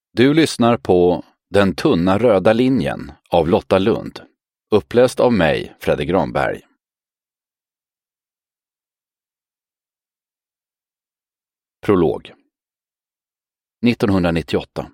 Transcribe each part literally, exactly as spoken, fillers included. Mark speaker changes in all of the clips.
Speaker 1: Du lyssnar på Den tunna röda linjen av Lotta Lund, uppläst av mig, Fredrik Granberg. Prolog. nittonhundranittioåtta.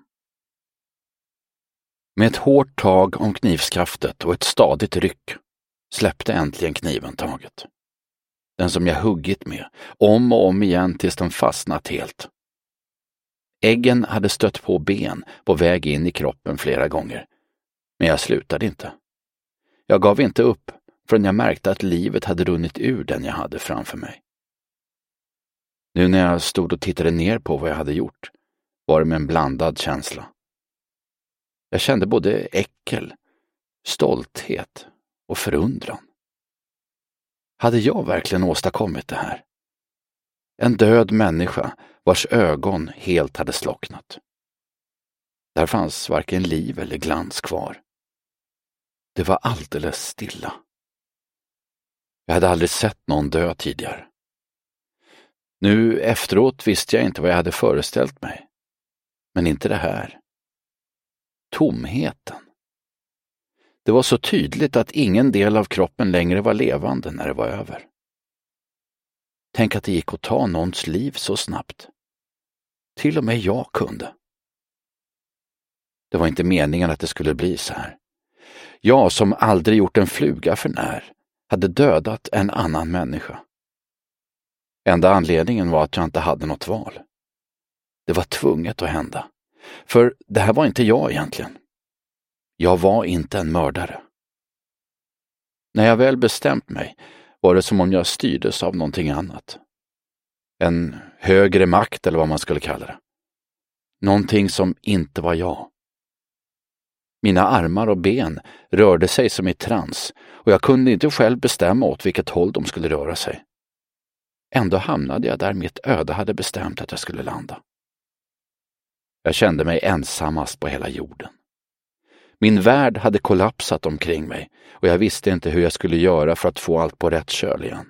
Speaker 1: Med ett hårt tag om knivskaftet och ett stadigt ryck släppte äntligen kniven taget. Den som jag huggit med, om och om igen tills den fastnat helt. Äggen hade stött på ben på väg in i kroppen flera gånger, men jag slutade inte. Jag gav inte upp förrän jag märkte att livet hade runnit ur den jag hade framför mig. Nu när jag stod och tittade ner på vad jag hade gjort var det med en blandad känsla. Jag kände både äckel, stolthet och förundran. Hade jag verkligen åstadkommit det här? En död människa vars ögon helt hade slocknat. Där fanns varken liv eller glans kvar. Det var alldeles stilla. Jag hade aldrig sett någon dö tidigare. Nu efteråt visste jag inte vad jag hade föreställt mig. Men inte det här. Tomheten. Det var så tydligt att ingen del av kroppen längre var levande när det var över. Tänk att det gick att ta någons liv så snabbt. Till och med jag kunde. Det var inte meningen att det skulle bli så här. Jag som aldrig gjort en fluga för när hade dödat en annan människa. Enda anledningen var att jag inte hade något val. Det var tvunget att hända. För det här var inte jag egentligen. Jag var inte en mördare. När jag väl bestämt mig var det som om jag styrdes av någonting annat. En högre makt eller vad man skulle kalla det. Någonting som inte var jag. Mina armar och ben rörde sig som i trans och jag kunde inte själv bestämma åt vilket håll de skulle röra sig. Ändå hamnade jag där mitt öde hade bestämt att jag skulle landa. Jag kände mig ensammast på hela jorden. Min värld hade kollapsat omkring mig och jag visste inte hur jag skulle göra för att få allt på rätt köl igen.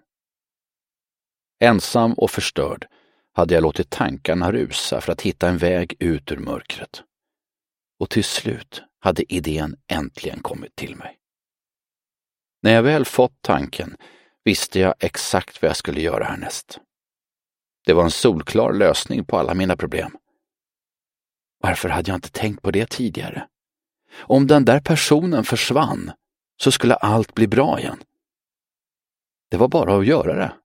Speaker 1: Ensam och förstörd hade jag låtit tankarna rusa för att hitta en väg ut ur mörkret. Och till slut hade idén äntligen kommit till mig. När jag väl fått tanken visste jag exakt vad jag skulle göra härnäst. Det var en solklar lösning på alla mina problem. Varför hade jag inte tänkt på det tidigare? Om den där personen försvann så skulle allt bli bra igen. Det var bara att göra det.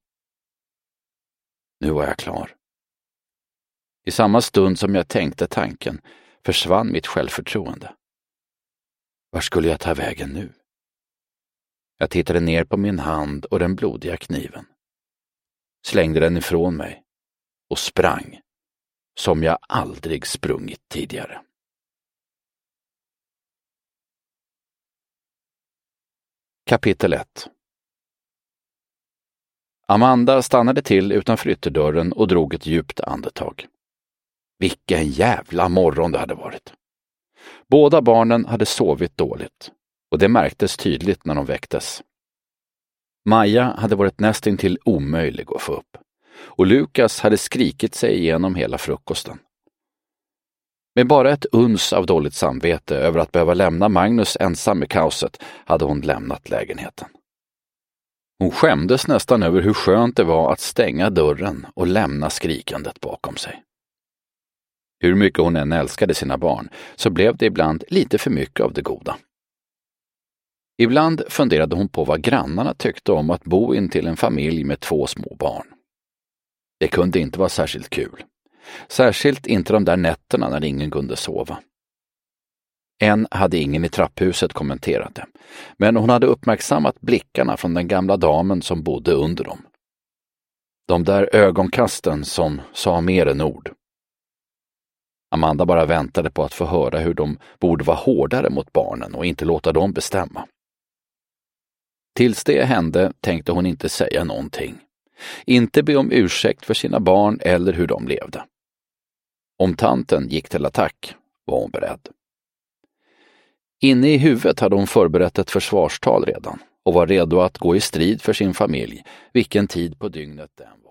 Speaker 1: Nu var jag klar. I samma stund som jag tänkte tanken försvann mitt självförtroende. Var skulle jag ta vägen nu? Jag tittade ner på min hand och den blodiga kniven. Slängde den ifrån mig och sprang som jag aldrig sprungit tidigare. Kapitel ett. Amanda stannade till utanför ytterdörren och drog ett djupt andetag. Vilken jävla morgon det hade varit. Båda barnen hade sovit dåligt och det märktes tydligt när de väcktes. Maja hade varit nästintill omöjlig att få upp och Lukas hade skrikit sig igenom hela frukosten. Med bara ett uns av dåligt samvete över att behöva lämna Magnus ensam i kaoset hade hon lämnat lägenheten. Hon skämdes nästan över hur skönt det var att stänga dörren och lämna skrikandet bakom sig. Hur mycket hon än älskade sina barn så blev det ibland lite för mycket av det goda. Ibland funderade hon på vad grannarna tyckte om att bo in till en familj med två små barn. Det kunde inte vara särskilt kul. Särskilt inte de där nätterna när ingen kunde sova. Än hade ingen i trapphuset kommenterat det, men hon hade uppmärksammat blickarna från den gamla damen som bodde under dem. De där ögonkasten som sa mer än ord. Amanda bara väntade på att få höra hur de borde vara hårdare mot barnen och inte låta dem bestämma. Tills det hände tänkte hon inte säga någonting. Inte be om ursäkt för sina barn eller hur de levde. Om tanten gick till attack var hon beredd. Inne i huvudet hade hon förberett ett försvarstal redan och var redo att gå i strid för sin familj, vilken tid på dygnet den var.